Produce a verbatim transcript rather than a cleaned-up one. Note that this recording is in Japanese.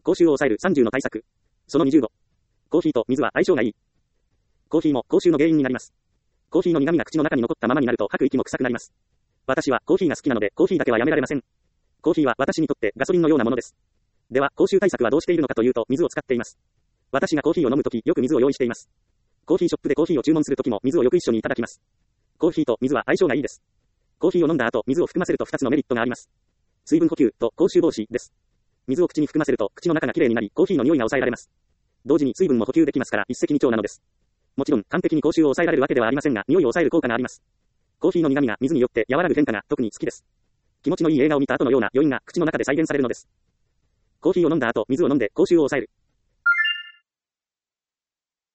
口臭を抑えるさんじゅうの対策。そのにじゅうご。コーヒーと水は相性がいい。コーヒーも口臭の原因になります。コーヒーの苦味が口の中に残ったままになると吐く息も臭くなります。私はコーヒーが好きなのでコーヒーだけはやめられません。コーヒーは私にとってガソリンのようなものです。では、口臭対策はどうしているのかというと、水を使っています。私がコーヒーを飲むとき、よく水を用意しています。コーヒーショップでコーヒーを注文するときも水をよく一緒にいただきます。コーヒーと水は相性がいいです。コーヒーを飲んだ後、水を含ませるとふたつのメリットがあります。水分補給と口臭防止です。水を口に含ませると口の中がきれいになり、コーヒーの匂いが抑えられます。同時に水分も補給できますから一石二鳥なのです。もちろん完璧に口臭を抑えられるわけではありませんが、匂いを抑える効果があります。コーヒーの苦味が水によって和らぐ変化が特に好きです。気持ちのいい映画を見た後のような余韻が口の中で再現されるのです。コーヒーを飲んだ後、水を飲んで口臭を抑える。